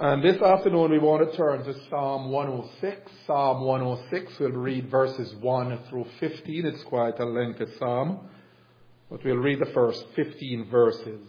And this afternoon we want to turn to Psalm 106. Psalm 106, we'll read verses 1 through 15. It's quite a lengthy psalm, but we'll read the first 15 verses.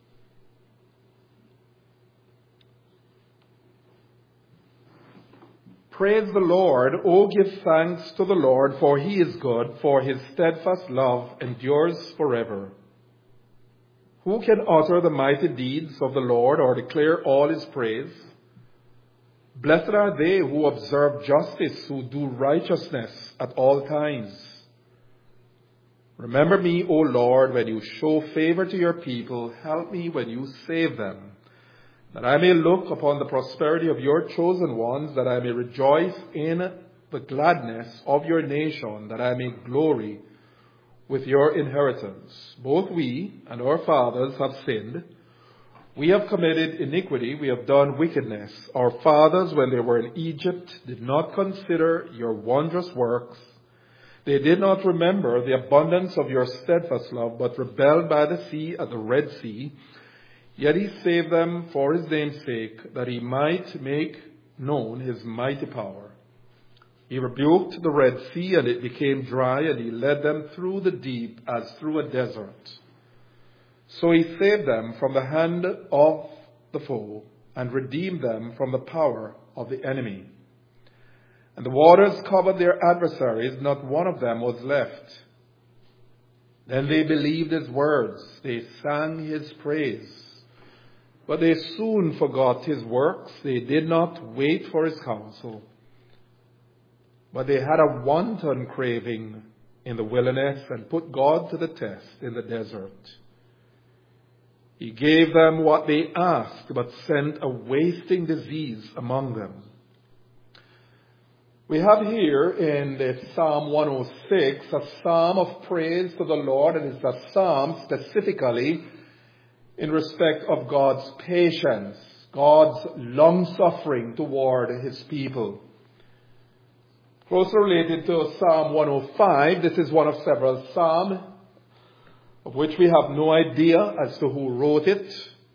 Praise the Lord. Oh, give thanks to the Lord, for he is good, for his steadfast love endures forever. Who can utter the mighty deeds of the Lord or declare all his praise? Blessed are they who observe justice, who do righteousness at all times. Remember me, O Lord, when you show favor to your people. Help me when you save them, that I may look upon the prosperity of your chosen ones, that I may rejoice in the gladness of your nation, that I may glory with your inheritance. Both we and our fathers have sinned. We have committed iniquity. We have done wickedness. Our fathers, when they were in Egypt, did not consider your wondrous works. They did not remember the abundance of your steadfast love, but rebelled by the sea at the Red Sea. Yet he saved them for his name's sake, that he might make known his mighty power. He rebuked the Red Sea, and it became dry, and he led them through the deep as through a desert. So he saved them from the hand of the foe, and redeemed them from the power of the enemy. And the waters covered their adversaries, not one of them was left. Then they believed his words, they sang his praise. But they soon forgot his works, they did not wait for his counsel. But they had a wanton craving in the wilderness and put God to the test in the desert. He gave them what they asked, but sent a wasting disease among them. We have here in the Psalm 106 a psalm of praise to the Lord, and it's a psalm specifically in respect of God's patience, God's long-suffering toward his people. Closely related to Psalm 105, this is one of several psalms of which we have no idea as to who wrote it,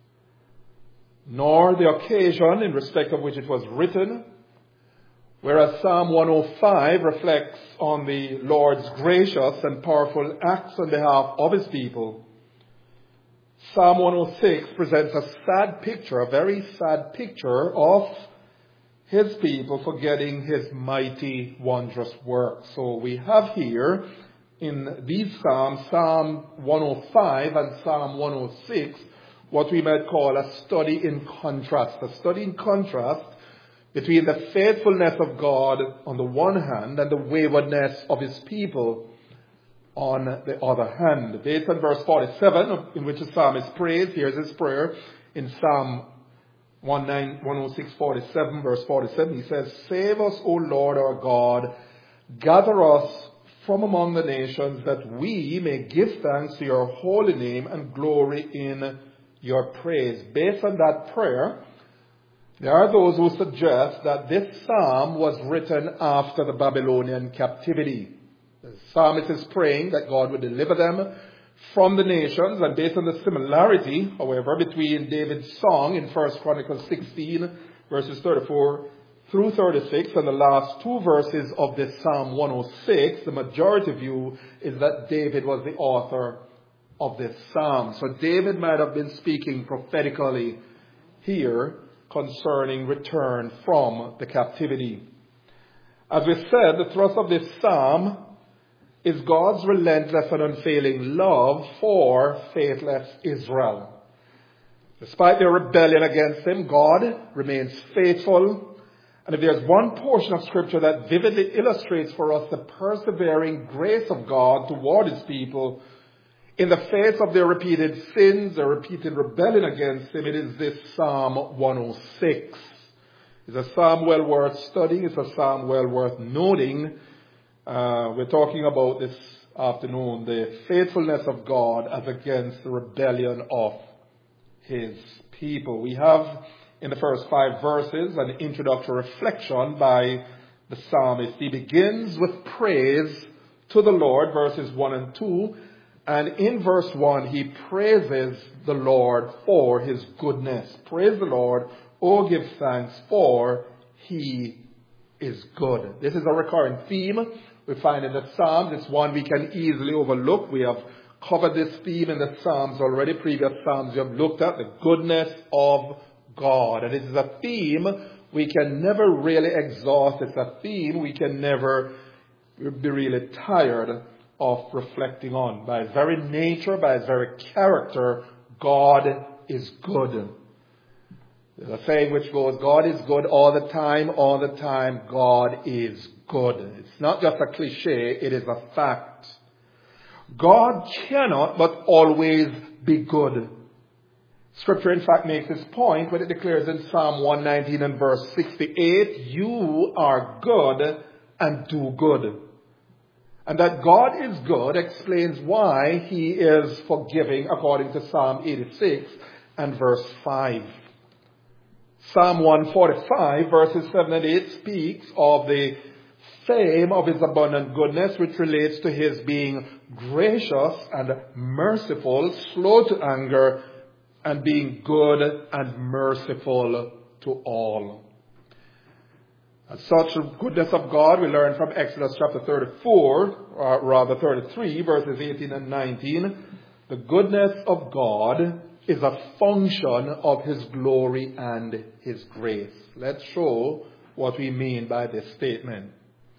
nor the occasion in respect of which it was written, whereas Psalm 105 reflects on the Lord's gracious and powerful acts on behalf of his people. Psalm 106 presents a sad picture, a very sad picture of his people forgetting his mighty, wondrous work. So we have here in these Psalms, Psalm 105 and Psalm 106, what we might call a study in contrast between the faithfulness of God on the one hand and the waywardness of his people on the other hand. Based on verse 47, in which the psalmist prays, here's his prayer in Psalm 106:47, verse 47. He says, "Save us, O Lord our God, gather us from among the nations, that we may give thanks to your holy name and glory in your praise." Based on that prayer, there are those who suggest that this psalm was written after the Babylonian captivity. The psalmist is praying that God would deliver them from the nations, and based on the similarity, however, between David's song in 1 Chronicles 16, verses 34 through 36, and the last two verses of this Psalm 106, the majority view is that David was the author of this psalm. So David might have been speaking prophetically here concerning return from the captivity. As we said, the thrust of this psalm is God's relentless and unfailing love for faithless Israel. Despite their rebellion against him, God remains faithful. And if there's one portion of Scripture that vividly illustrates for us the persevering grace of God toward his people in the face of their repeated sins, their repeated rebellion against him, it is this Psalm 106. It's a psalm well worth studying. It's a psalm well worth noting. We're talking about this afternoon the faithfulness of God as against the rebellion of his people. We have in the first 5 verses an introductory reflection by the psalmist. He begins with praise to the Lord, verses 1 and 2. And in verse 1, he praises the Lord for his goodness. Praise the Lord, Oh, give thanks, for he is good. This is a recurring theme we find in the Psalms. It's one we can easily overlook. We have covered this theme in the Psalms already. Previous Psalms we have looked at the goodness of God. And it is a theme we can never really exhaust. It's a theme we can never be really tired of reflecting on. By its very nature, by its very character, God is good. There's a saying which goes, God is good all the time, God is good. It's not just a cliche, it is a fact. God cannot but always be good. Scripture, in fact, makes this point when it declares in Psalm 119 and verse 68, you are good and do good. And that God is good explains why he is forgiving according to Psalm 86 and verse 5. Psalm 145 verses 7 and 8 speaks of the fame of his abundant goodness, which relates to his being gracious and merciful, slow to anger, and being good and merciful to all. And such goodness of God we learn from Exodus chapter 33, verses 18 and 19. The goodness of God is a function of his glory and his grace. Let's show what we mean by this statement.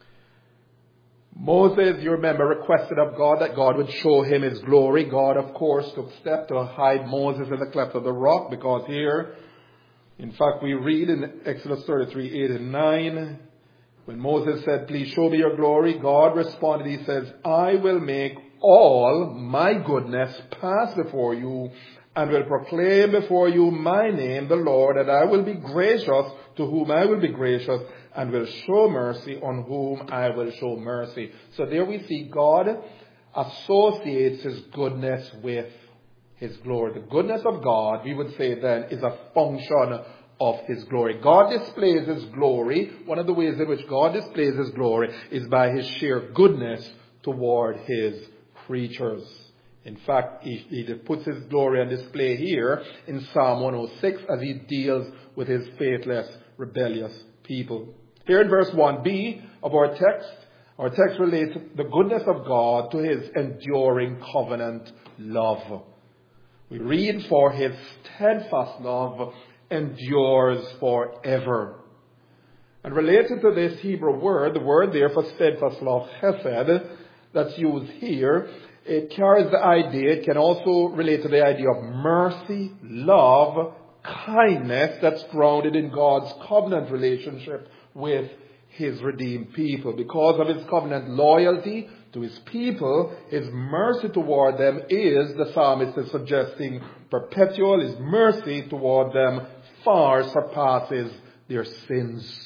Moses, you remember, requested of God that God would show him his glory. God, of course, took steps to hide Moses in the cleft of the rock, because here, in fact, we read in Exodus 33, 8 and 9, when Moses said, please show me your glory, God responded, he says, I will make all my goodness pass before you, and will proclaim before you my name, the Lord, and I will be gracious to whom I will be gracious, and will show mercy on whom I will show mercy. So there we see God associates his goodness with his glory. The goodness of God, we would say then, is a function of his glory. God displays his glory. One of the ways in which God displays his glory is by his sheer goodness toward his creatures. In fact, he puts his glory on display here in Psalm 106 as he deals with his faithless, rebellious people. Here in verse 1b of our text relates the goodness of God to his enduring covenant love. We read, for his steadfast love endures forever. And related to this Hebrew word, the word there for steadfast love, chesed, that's used here, it carries the idea, it can also relate to the idea of mercy, love, kindness that's grounded in God's covenant relationship with his redeemed people. Because of his covenant loyalty to his people, his mercy toward them is, the psalmist is suggesting, perpetual. His mercy toward them far surpasses their sins.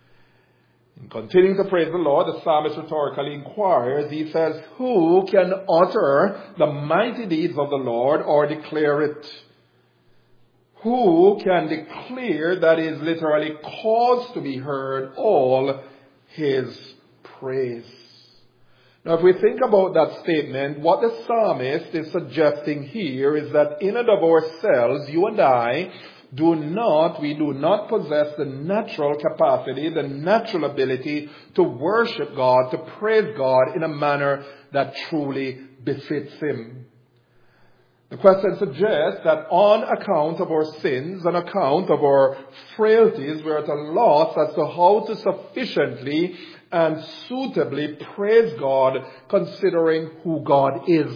In continuing to praise the Lord, the psalmist rhetorically inquires, he says, who can utter the mighty deeds of the Lord or declare it? Who can declare, that is literally cause to be heard, all his praise? Now, if we think about that statement, what the psalmist is suggesting here is that in and of ourselves, you and I, we do not possess the natural capacity, the natural ability to worship God, to praise God in a manner that truly befits him. The question suggests that on account of our sins, on account of our frailties, we're at a loss as to how to sufficiently and suitably praise God, considering who God is.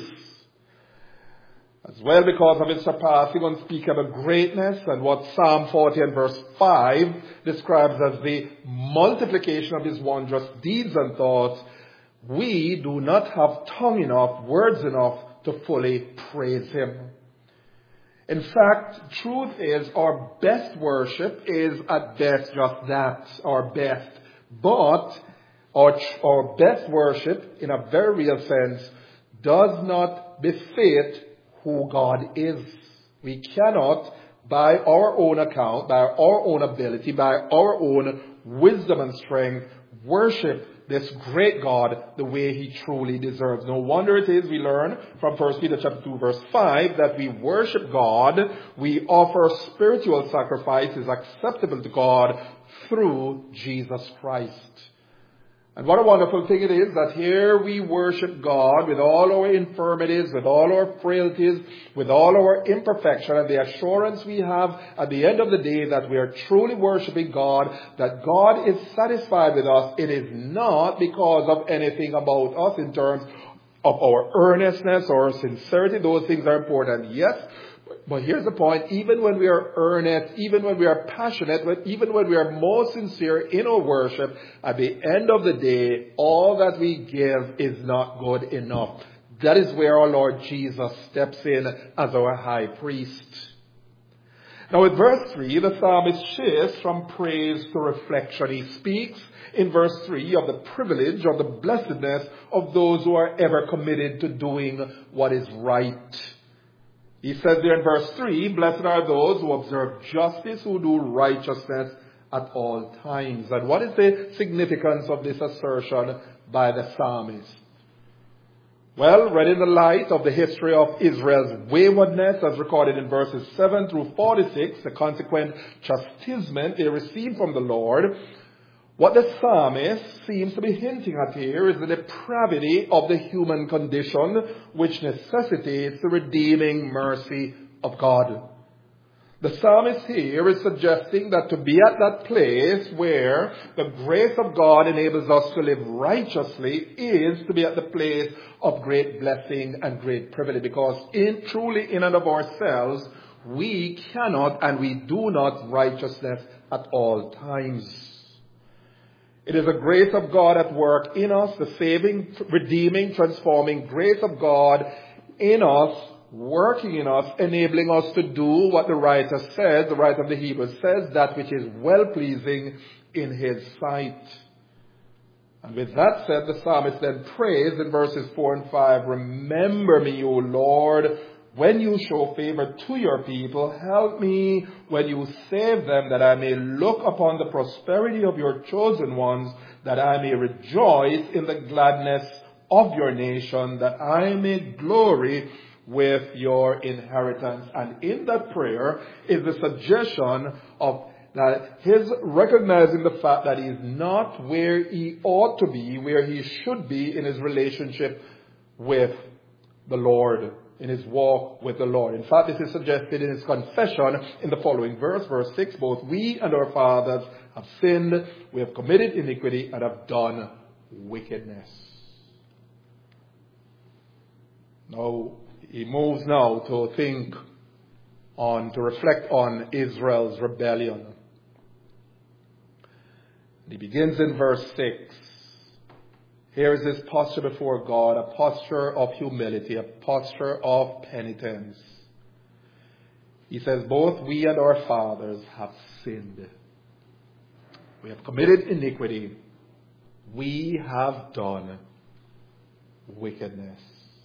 As well, because of his surpassing, unspeakable greatness and what Psalm 40 and verse 5 describes as the multiplication of his wondrous deeds and thoughts, we do not have tongue enough, words enough to fully praise him. In fact, truth is our best worship is at best just that, our best. But our best worship, in a very real sense, does not befit who God is. We cannot, by our own account, by our own ability, by our own wisdom and strength, worship this great God the way he truly deserves. No wonder it is we learn from 1 Peter chapter 2 verse 5 that we worship God, we offer spiritual sacrifices acceptable to God through Jesus Christ. And what a wonderful thing it is that here we worship God with all our infirmities, with all our frailties, with all our imperfection, and the assurance we have at the end of the day that we are truly worshiping God, that God is satisfied with us. It is not because of anything about us in terms of our earnestness or sincerity. Those things are important, yes. But here's the point, even when we are earnest, even when we are passionate, even when we are most sincere in our worship, at the end of the day, all that we give is not good enough. That is where our Lord Jesus steps in as our high priest. Now with verse 3, the psalmist shifts from praise to reflection. He speaks in verse 3 of the privilege, of the blessedness of those who are ever committed to doing what is right. He says there in verse 3, blessed are those who observe justice, who do righteousness at all times. And what is the significance of this assertion by the psalmist? Well, read in the light of the history of Israel's waywardness as recorded in verses 7 through 46, the consequent chastisement they received from the Lord, what the psalmist seems to be hinting at here is the depravity of the human condition which necessitates the redeeming mercy of God. The psalmist here is suggesting that to be at that place where the grace of God enables us to live righteously is to be at the place of great blessing and great privilege, because truly in and of ourselves we cannot and we do not righteousness at all times. It is the grace of God at work in us, the saving, redeeming, transforming grace of God in us, working in us, enabling us to do what the writer says, the writer of the Hebrews says, that which is well-pleasing in his sight. And with that said, the psalmist then prays in verses 4 and 5, remember me, O Lord, when you show favor to your people. Help me when you save them, that I may look upon the prosperity of your chosen ones, that I may rejoice in the gladness of your nation, that I may glory with your inheritance. And in that prayer is the suggestion of that his recognizing the fact that he is not where he ought to be, where he should be in his relationship with the Lord, in his walk with the Lord. In fact, this is suggested in his confession in the following verse, verse 6, both we and our fathers have sinned, we have committed iniquity and have done wickedness. Now, he moves now to to reflect on Israel's rebellion. He begins in verse 6. Here is his posture before God, a posture of humility, a posture of penitence. He says, both we and our fathers have sinned. We have committed iniquity. We have done wickedness.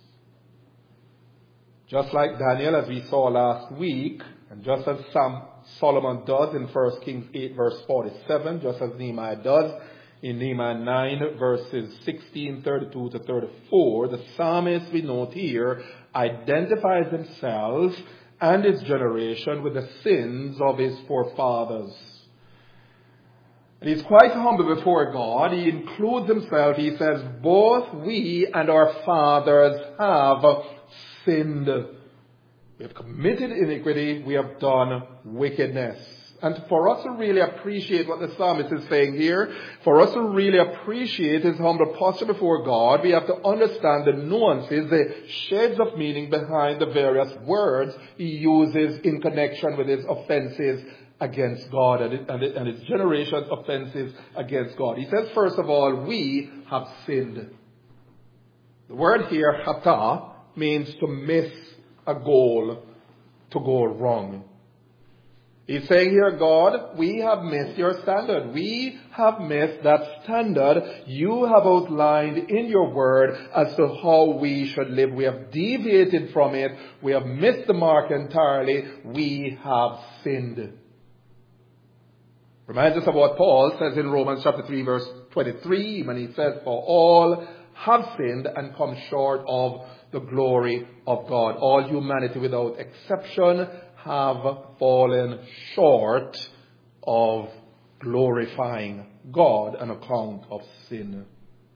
Just like Daniel, as we saw last week, and just as Solomon does in 1 Kings 8 verse 47, just as Nehemiah does in Nehemiah 9 verses 16, 32 to 34, the psalmist, we note here, identifies himself and his generation with the sins of his forefathers. And he's quite humble before God. He includes himself. He says, both we and our fathers have sinned. We have committed iniquity. We have done wickedness. And for us to really appreciate what the psalmist is saying here, for us to really appreciate his humble posture before God, we have to understand the nuances, the shades of meaning behind the various words he uses in connection with his offenses against God and his generation's offenses against God. He says, first of all, we have sinned. The word here, hata, means to miss a goal, to go wrong. He's saying here, God, we have missed your standard. We have missed that standard you have outlined in your word as to how we should live. We have deviated from it. We have missed the mark entirely. We have sinned. Reminds us of what Paul says in Romans chapter 3 verse 23 when he says, for all have sinned and come short of the glory of God. All humanity without exception have fallen short of glorifying God on account of sin.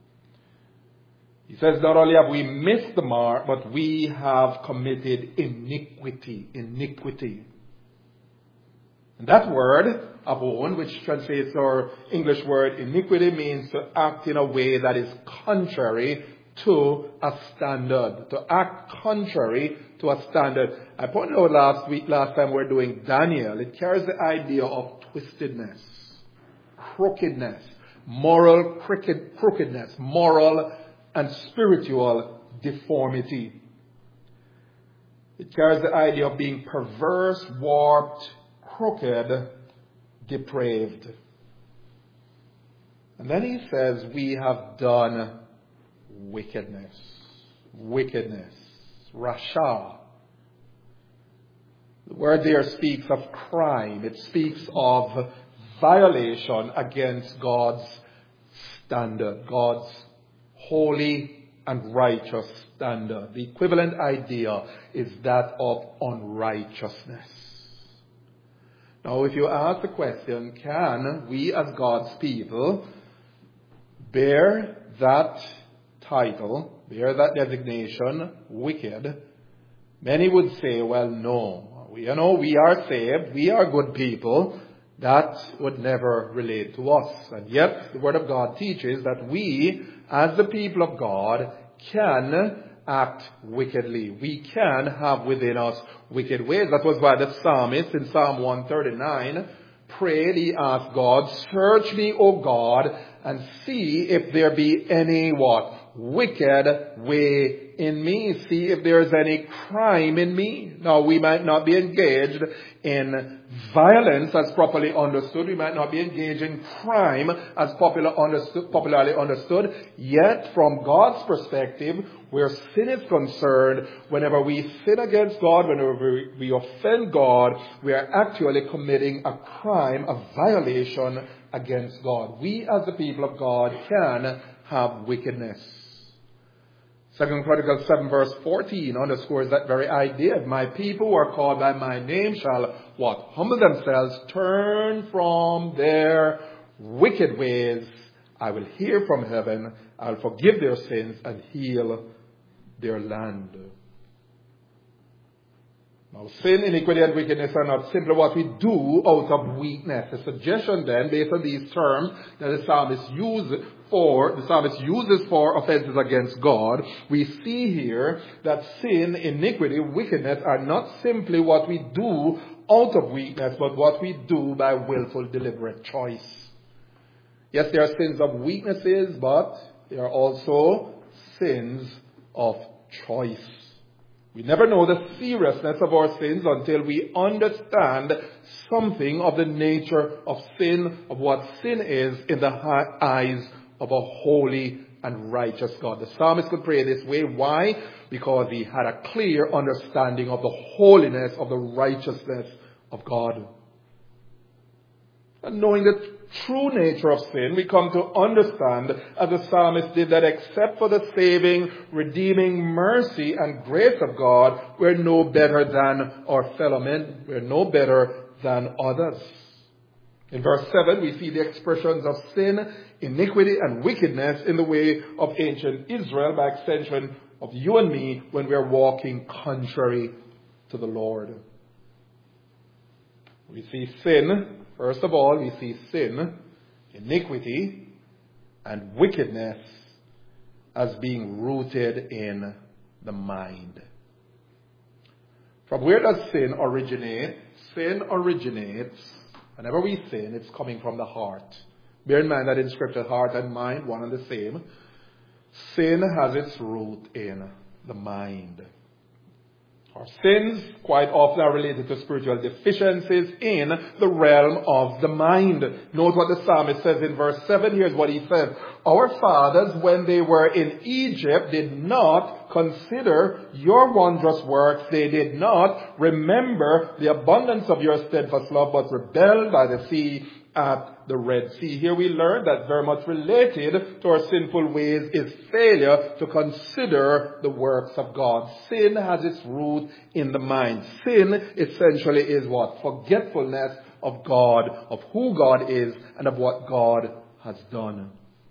He says not only have we missed the mark, but we have committed iniquity. Iniquity. And that word, avon, which translates our English word iniquity, means to act in a way that is contrary to a standard. To act contrary to a standard. I pointed out last time we were doing Daniel. It carries the idea of twistedness, crookedness, moral crookedness, moral and spiritual deformity. It carries the idea of being perverse, warped, crooked, depraved. And then he says, we have done wickedness. Wickedness. Rasha. The word there speaks of crime. It speaks of violation against God's standard, God's holy and righteous standard. The equivalent idea is that of unrighteousness. Now, if you ask the question, can we as God's people bear that title, bear that designation, wicked? Many would say, well, no. We are saved, we are good people. That would never relate to us. And yet, the Word of God teaches that we, as the people of God, can act wickedly. We can have within us wicked ways. That was why the psalmist in Psalm 139 prayed, he asked God, search me, O God, and see if there be any wicked way in me. See if there is any crime in me. Now, we might not be engaged in violence as properly understood. We might not be engaged in crime as popularly understood. Yet, from God's perspective, where sin is concerned, whenever we sin against God, whenever we offend God, we are actually committing a crime, a violation against God. We as the people of God can have wickedness. 2 Chronicles 7 verse 14 underscores that very idea. If my people who are called by my name shall humble themselves, turn from their wicked ways, I will hear from heaven, I will forgive their sins and heal their land. Now, sin, iniquity, and wickedness are not simply what we do out of weakness. The suggestion then, based on these terms that the psalmist uses for offenses against God, we see here that sin, iniquity, wickedness are not simply what we do out of weakness, but what we do by willful, deliberate choice. Yes, there are sins of weaknesses, but there are also sins of choice. We never know the seriousness of our sins until we understand something of the nature of sin, of what sin is in the eyes of a holy and righteous God. The psalmist could pray this way. Why? Because he had a clear understanding of the holiness, of the righteousness of God. And knowing the true nature of sin, we come to understand, as the psalmist did, that except for the saving, redeeming mercy and grace of God, we're no better than our fellow men. We're no better than others. In verse 7, we see the expressions of sin, iniquity, and wickedness in the way of ancient Israel, by extension of you and me, when we're walking contrary to the Lord. We see sin. First of all, we see sin, iniquity, and wickedness as being rooted in the mind. From where does sin originate? Sin originates, whenever we sin, it's coming from the heart. Bear in mind that in Scripture, heart and mind, one and the same. Sin has its root in the mind. Our sins quite often are related to spiritual deficiencies in the realm of the mind. Note what the psalmist says in verse 7. Here's what he says. Our fathers, when they were in Egypt, did not consider your wondrous works. They did not remember the abundance of your steadfast love, but rebelled by the sea at the Red Sea. Here we learn that very much related to our sinful ways is failure to consider the works of God. Sin has its root in the mind. Sin essentially is what? Forgetfulness of God, of who God is, and of what God has done.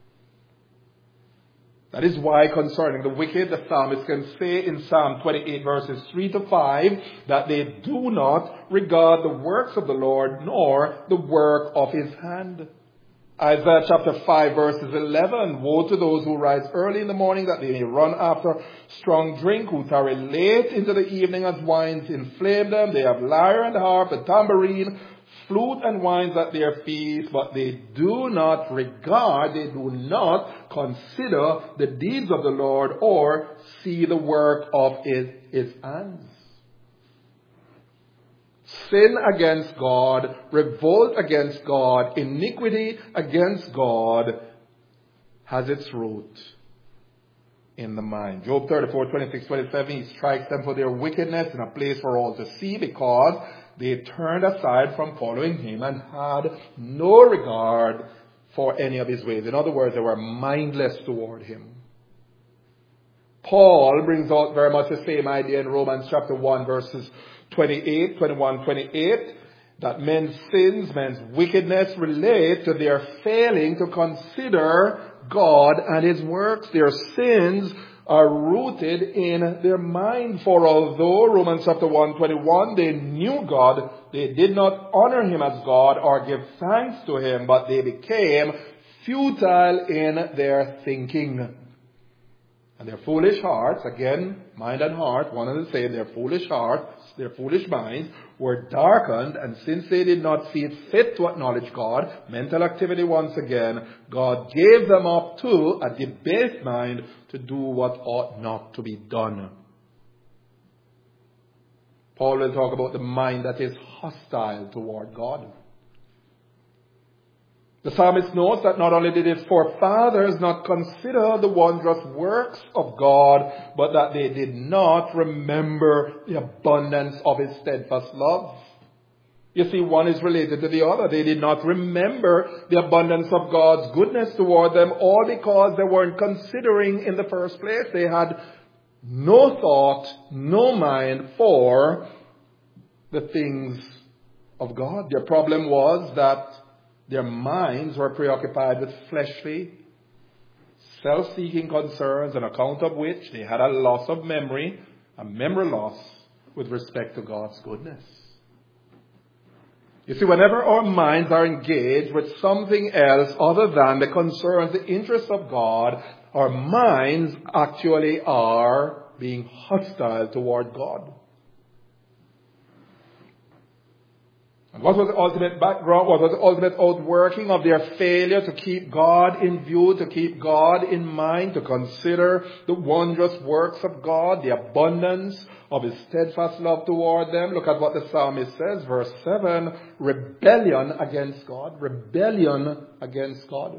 That is why concerning the wicked, the psalmist can say in Psalm 28 verses 3 to 5 that they do not regard the works of the Lord nor the work of his hand. Isaiah chapter 5 verses 11, woe to those who rise early in the morning that they may run after strong drink, who tarry late into the evening as wines inflame them. They have lyre and harp and tambourine, flute and wines at their feast, but they do not regard, they do not consider the deeds of the Lord or see the work of his hands. Sin against God, revolt against God, iniquity against God has its root in the mind. Job 34, 26, 27, he strikes them for their wickedness in a place for all to see, because they turned aside from following him and had no regard for any of his ways. In other words, they were mindless toward him. Paul brings out very much the same idea in Romans chapter 1 verses 28, 21, 28, that men's sins, men's wickedness relate to their failing to consider God and his works. Their sins are rooted in their mind. For although, Romans chapter 1:21, they knew God, they did not honor him as God or give thanks to him, but they became futile in their thinking. And their foolish hearts, again, mind and heart, one and the same, their foolish hearts, their foolish minds were darkened, and since they did not see it fit to acknowledge God, mental activity once again, God gave them up to a debased mind to do what ought not to be done. Paul will talk about the mind that is hostile toward God. The psalmist notes that not only did his forefathers not consider the wondrous works of God, but that they did not remember the abundance of his steadfast love. You see, one is related to the other. They did not remember the abundance of God's goodness toward them, all because they weren't considering in the first place. They had no thought, no mind for the things of God. Their problem was that their minds were preoccupied with fleshly, self-seeking concerns, on account of which they had a loss of memory, a memory loss with respect to God's goodness. You see, whenever our minds are engaged with something else other than the concerns, the interests of God, our minds actually are being hostile toward God. What was the ultimate background? What was the ultimate outworking of their failure to keep God in view, to keep God in mind, to consider the wondrous works of God, the abundance of his steadfast love toward them? Look at what the psalmist says, verse 7, rebellion against God. Rebellion against God.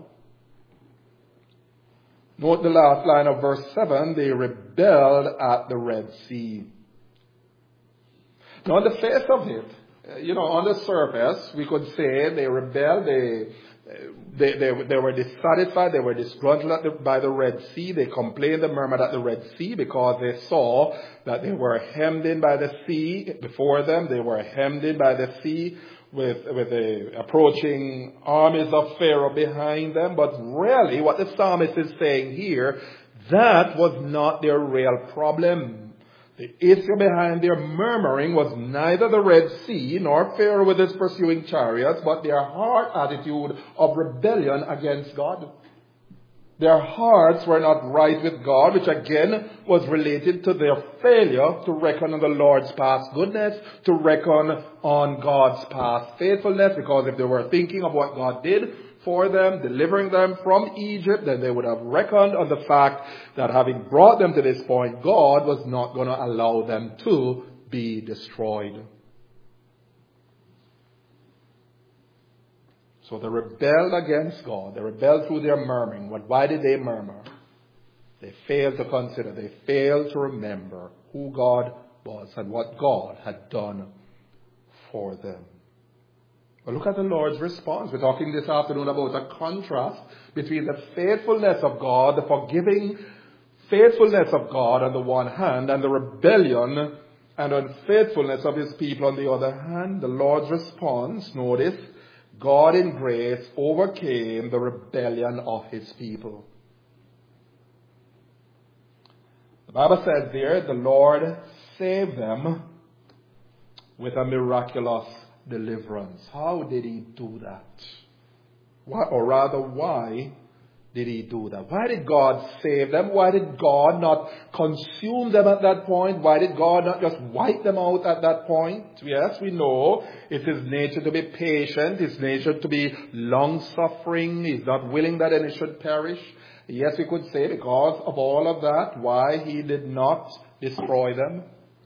Note the last line of verse 7, they rebelled at the Red Sea. Now, on the face of it, on the surface, we could say they rebelled, they were dissatisfied, they were disgruntled by the Red Sea. They complained and murmured at the Red Sea because they saw that they were hemmed in by the sea before them. They were hemmed in by the sea with the approaching armies of Pharaoh behind them. But really, what the psalmist is saying here, that was not their real problem. The issue behind their murmuring was neither the Red Sea nor Pharaoh with his pursuing chariots, but their heart attitude of rebellion against God. Their hearts were not right with God, which again was related to their failure to reckon on the Lord's past goodness, to reckon on God's past faithfulness, because if they were thinking of what God did for them, delivering them from Egypt, then they would have reckoned on the fact that having brought them to this point, God was not going to allow them to be destroyed. So they rebelled against God. They rebelled through their murmuring. Why did they murmur? They failed to consider, they failed to remember who God was and what God had done for them. But look at the Lord's response. We're talking this afternoon about a contrast between the faithfulness of God, the forgiving faithfulness of God on the one hand, and the rebellion and unfaithfulness of his people on the other hand. The Lord's response, notice, God in grace overcame the rebellion of his people. The Bible says there, the Lord saved them with a miraculous deliverance. How did he do that? Why did he do that? Why did God save them? Why did God not consume them at that point? Why did God not just wipe them out at that point? Yes, we know it's his nature to be patient, his nature to be long-suffering. He's not willing that any should perish. Yes, we could say because of all of that, why he did not destroy them.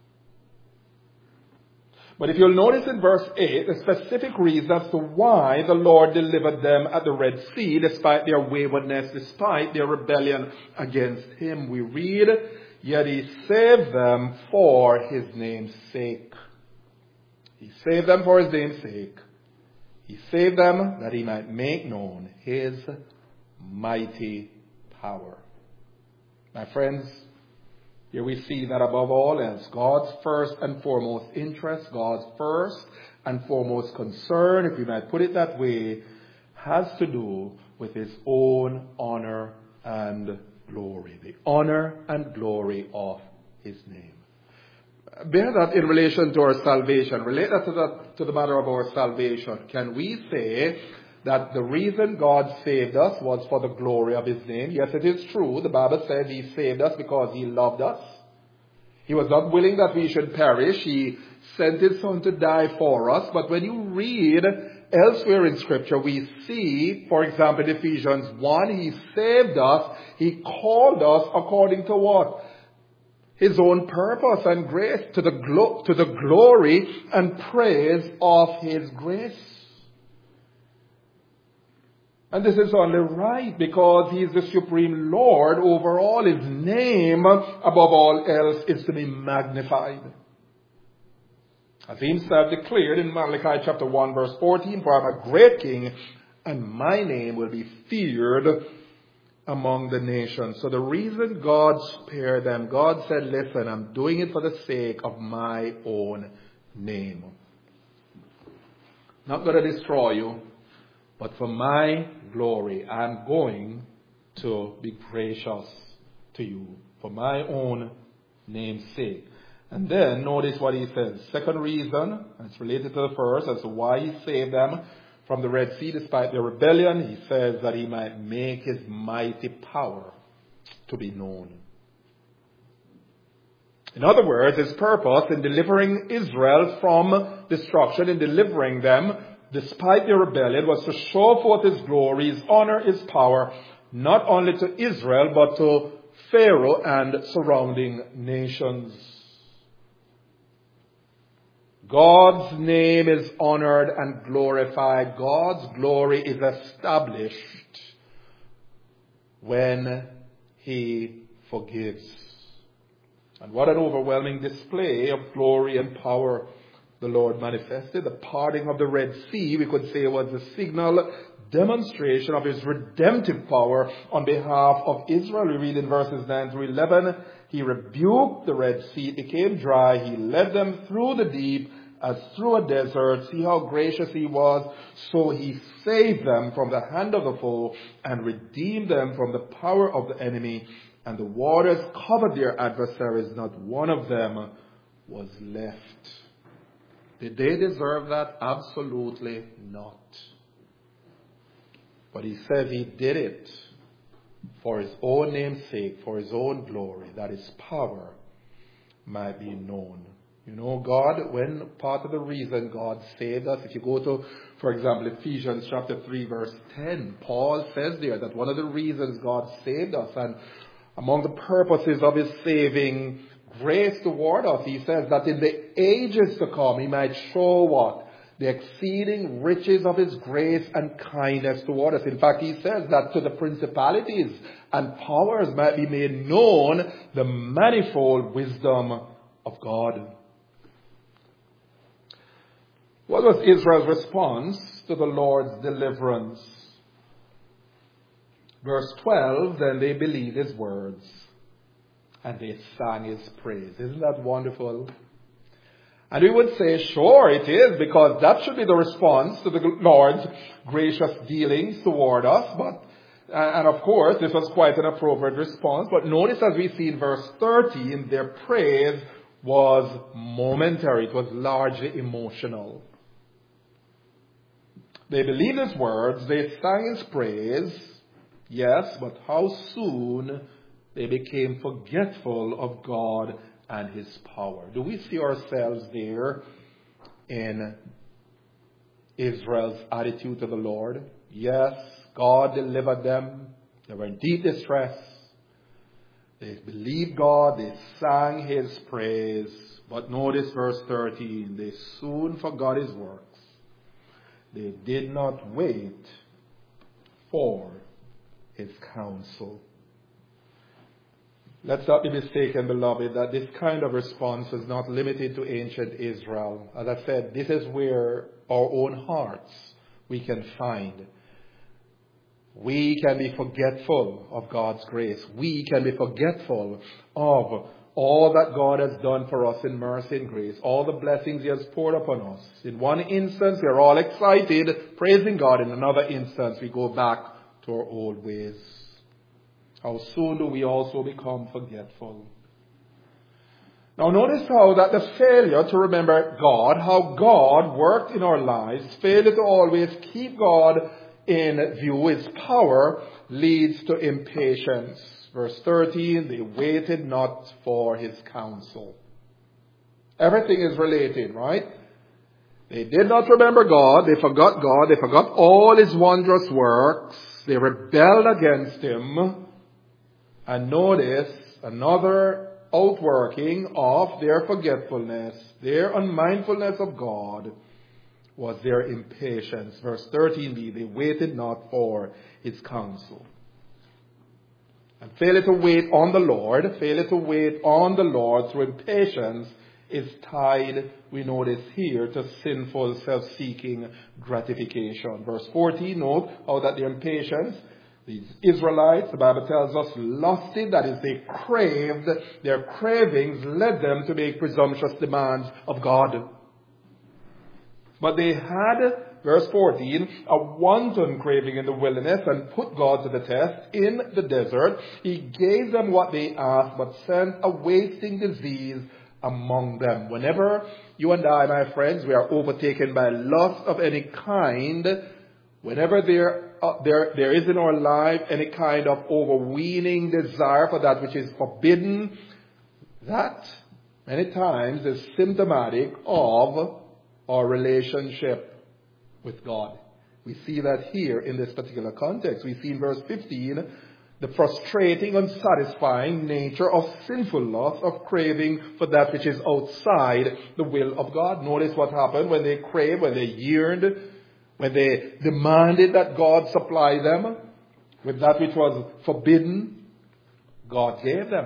But if you'll notice in verse 8, the specific reason as to why the Lord delivered them at the Red Sea, despite their waywardness, despite their rebellion against him. We read, yet he saved them for his name's sake. He saved them for his name's sake. He saved them that he might make known his mighty power. My friends, here we see that above all else, God's first and foremost interest, God's first and foremost concern, if you might put it that way, has to do with his own honor and glory. The honor and glory of his name. Bear that in relation to our salvation. Relate that to the matter of our salvation. Can we say that the reason God saved us was for the glory of his name? Yes, it is true. The Bible says he saved us because he loved us. He was not willing that we should perish. He sent his son to die for us. But when you read elsewhere in Scripture, we see, for example, in Ephesians 1, he saved us. He called us according to what? His own purpose and grace, to the glory and praise of his grace. And this is only right because he is the supreme Lord over all. His name, above all else, is to be magnified. As he himself declared in Malachi chapter 1 verse 14, for I am a great king and my name will be feared among the nations. So the reason God spared them, God said, listen, I'm doing it for the sake of my own name. Not going to destroy you, but for my glory, I'm going to be gracious to you for my own name's sake. And then notice what he says. Second reason, and it's related to the first, as to why he saved them from the Red Sea despite their rebellion. He says that he might make his mighty power to be known. In other words, his purpose in delivering Israel from destruction, in delivering them despite their rebellion, was to show forth his glory, his honor, his power, not only to Israel, but to Pharaoh and surrounding nations. God's name is honored and glorified. God's glory is established when he forgives. And what an overwhelming display of glory and power the Lord manifested. The parting of the Red Sea, we could say, was the signal demonstration of his redemptive power on behalf of Israel. We read in verses 9 through 11, he rebuked the Red Sea, it became dry, he led them through the deep as through a desert. See how gracious he was. So he saved them from the hand of the foe and redeemed them from the power of the enemy. And the waters covered their adversaries. Not one of them was left. Did they deserve that? Absolutely not. But he says he did it for his own name's sake, for his own glory, that his power might be known. You know, God, when part of the reason God saved us, if you go to, for example, Ephesians chapter 3 verse 10, Paul says there that one of the reasons God saved us, and among the purposes of his saving grace toward us, he says that in the ages to come he might show what? the exceeding riches of his grace and kindness toward us. In fact, he says that to the principalities and powers might be made known the manifold wisdom of God. What was Israel's response to the Lord's deliverance? Verse 12, then they believed his words and they sang his praise. Isn't that wonderful? And we would say, sure, it is, because that should be the response to the Lord's gracious dealings toward us. And of course, this was quite an appropriate response. But notice, as we see in verse 13, their praise was momentary. It was largely emotional. They believed his words, they sang his praise, yes, but how soon they became forgetful of God and his power. Do we see ourselves there in Israel's attitude to the Lord? Yes, God delivered them. They were in deep distress. They believed God. They sang his praise. But notice verse 13. They soon forgot his works. They did not wait for his counsel. Let's not be mistaken, beloved, that this kind of response is not limited to ancient Israel. As I said, this is where our own hearts we can find. We can be forgetful of God's grace. We can be forgetful of all that God has done for us in mercy and grace, all the blessings he has poured upon us. In one instance, we are all excited, praising God. In another instance, we go back to our old ways. How soon do we also become forgetful? Now notice how that the failure to remember God, how God worked in our lives, failure to always keep God in view, his power, leads to impatience. Verse 13, they waited not for his counsel. Everything is related, right? They did not remember God, they forgot God, they forgot all his wondrous works, they rebelled against him. And notice another outworking of their forgetfulness, their unmindfulness of God, was their impatience. Verse 13b, they waited not for his counsel. And failure to wait on the Lord through impatience is tied, we notice here, to sinful self-seeking gratification. Verse 14, note how that their impatience, these Israelites, the Bible tells us, lusted, that is, they craved, their cravings led them to make presumptuous demands of God. But they had, verse 14, a wanton craving in the wilderness and put God to the test in the desert. He gave them what they asked, but sent a wasting disease among them. Whenever you and I, my friends, we are overtaken by lust of any kind, whenever there is in our life any kind of overweening desire for that which is forbidden, that many times is symptomatic of our relationship with God. We see that here in this particular context. We see in verse 15 the frustrating, unsatisfying nature of sinful lust, of craving for that which is outside the will of God. Notice what happened when they craved, when they yearned, when they demanded that God supply them with that which was forbidden. God gave them.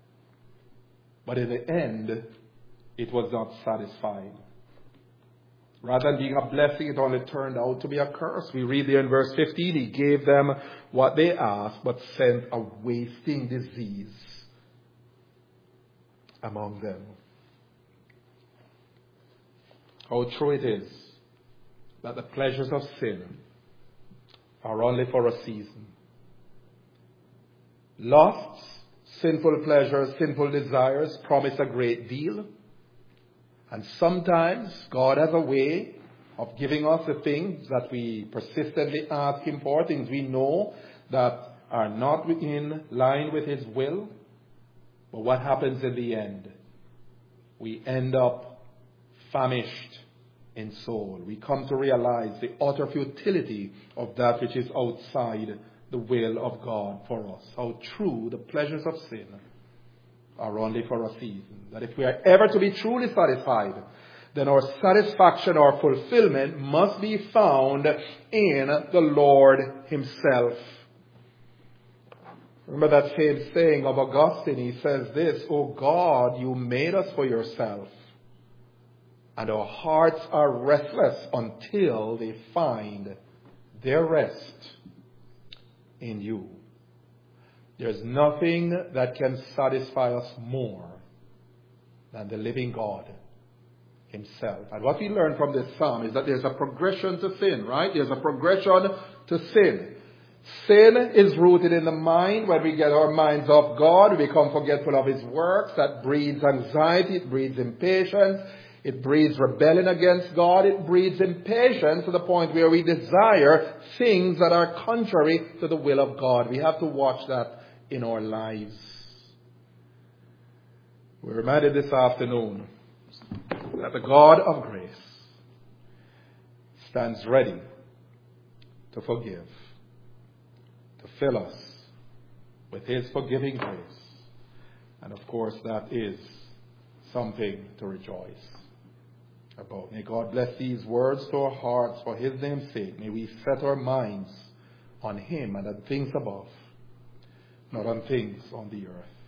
But in the end, it was not satisfying. Rather than being a blessing, it only turned out to be a curse. We read there in verse 15, he gave them what they asked, but sent a wasting disease among them. How true it is that the pleasures of sin are only for a season. Lusts, sinful pleasures, sinful desires promise a great deal. And sometimes God has a way of giving us the things that we persistently ask him for, things we know that are not in line with his will. But what happens in the end? We end up famished in soul. We come to realize the utter futility of that which is outside the will of God for us. How true the pleasures of sin are only for a season. That if we are ever to be truly satisfied, then our satisfaction or fulfillment must be found in the Lord himself. Remember that same saying of Augustine. He says this, "O God, you made us for yourself, and our hearts are restless until they find their rest in you." There's nothing that can satisfy us more than the living God himself. And what we learn from this psalm is that there's a progression to sin, right? There's a progression to sin. Sin is rooted in the mind. When we get our minds off God, we become forgetful of his works. That breeds anxiety, it breeds impatience, it breeds rebellion against God, it breeds impatience to the point where we desire things that are contrary to the will of God. We have to watch that in our lives. We're reminded this afternoon that the God of grace stands ready to forgive, to fill us with his forgiving grace. And of course, that is something to rejoice about. May God bless these words to our hearts for his name's sake. May we set our minds on him and on things above, not on things on the earth.